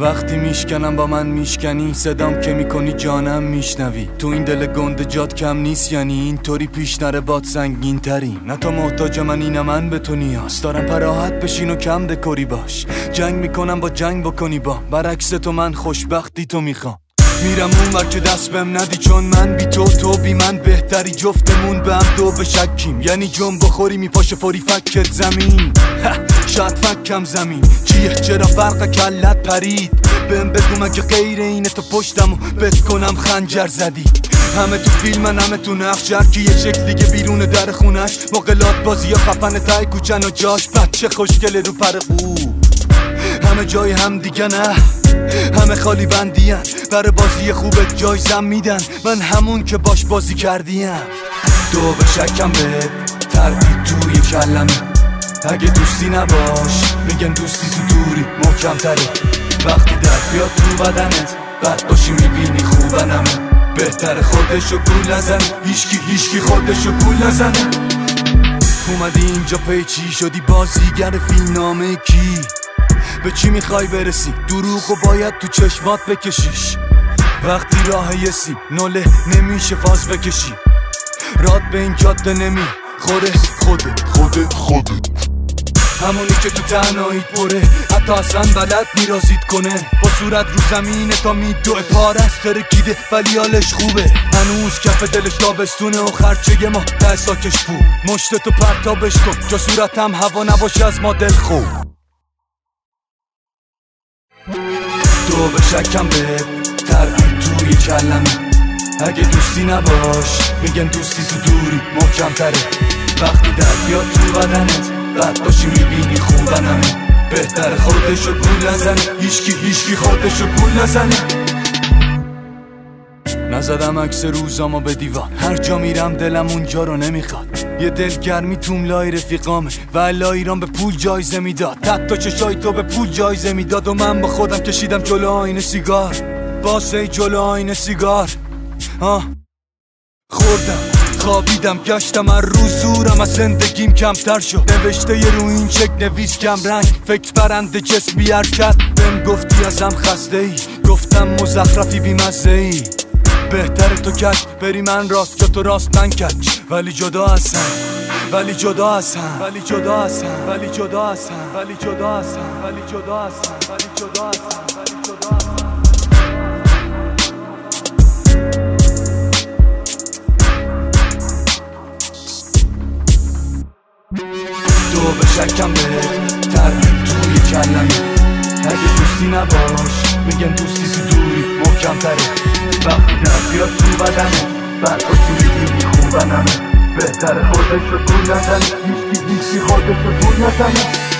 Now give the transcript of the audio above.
وقتی میشکنم با من میشکنی، صدام که میکنی جانم میشنوی. تو این دل گنده جات کم نیست، یعنی اینطوری پیش نره باد سنگین تری. نه تو محتاج منی نه من به تو نیاز دارم، پراحت بشین و کم دکوری باش. جنگ میکنم با جنگ بکنی با، برعکس تو من خوشبختی تو میخوام. میرم اون ور که دست بهم ندی، چون من بی تو تو بی من بهتری. جفتمون به هم دو بشکیم، یعنی جنب بخوری میپاشه فوری فکت زمین. شاید فکم زمین چیه، چرا فرق کلت پرید؟ بهم بگو مگه غیر اینه تو پشتمو بت کنم خنجر زدی. همه تو فیلمن همه تو نقش، هر کی یه شکل دیگه بیرون در خونش. مقلات بازی یا خفن تای کوچن و جاش بچه خوشگله رو پر خوب. همه جای هم دیگه نه، همه خالی بندین، برای بازی خوبت جایزم میدن. من همون که باش بازی کردیم. دو به شکم به تردید توی کلمه، اگه دوستی نباش میگن دوستی تو دوری محکم تره. وقتی درد بیاد تو بدنت بد باشی میبینی خوبنمه. بهتر خودشو گول نزنه، هیچکی خودشو گول نزنه. اومدی اینجا پیچی شدی بازیگر فیلمنامه کی؟ به چی میخوای برسی؟ دروغو باید تو چشمات بکشیش. وقتی راه یه سیب نوله نمیشه فاز بکشی. راد به این جاده نمی خوره خودت همونی که تو تنهاییت بره، حتی اصلا بلد میرازید کنه. با صورت رو زمینه تا میدوه پارست ترکیده ولی حالش خوبه. هنوز کف دلش تابستونه و خرچه ما ته ساکش بود. مشتتو پرتابش کن جا صورتم هوا نباشه از ما دل خوب. دو به شکم به تردید توی کلمه، اگه دوستی نباش میگن دوستی تو دوری محکم تره. وقتی درد بیاد تو بدنت بد باشی میبینی خوبنمه. بهتر خودشو گول نزنه، هیچکی خودشو گول نزنه. نزدم عکس روزامو به دیوار، هر جا میرم دلم اونجا رو نمیخواد. یه دلگرمی توم لای رفیقامه و الا ایران به پول جایزه میداد. حتی چشای تو به پول جایزه میداد و من با خودم کشیدم جلو آینه سیگار. باسه جلو آینه سیگار خوردم خوابیدم گشتم هر روز زورم از زندگیم کمتر شد. نوشته یه رو این چک نویس کم رنگ، فکر برنده جسمی حرکت. بهم گفتی ازم خسته ای، گفتم مزخرفی بی مزه ای. بهتره تو کش بری من راست که تو راست من کچ. ولی جدا هستم ولی جدا هستم ولی جدا هستم ولی جدا هستم ولی جدا هستم ولی جدا هستم ولی جدا هستم ولی جدا هستم. دو به شکم به تردید توی کلمه، اگه دوستی نباش میگن دوستی تو دوری محکم تره. وقتی درد بیاد تو بدنه بعد باشی میبینی خوبنمه. بهتر خودشو گول نزنه، هیچکی خودشو گول نزنه.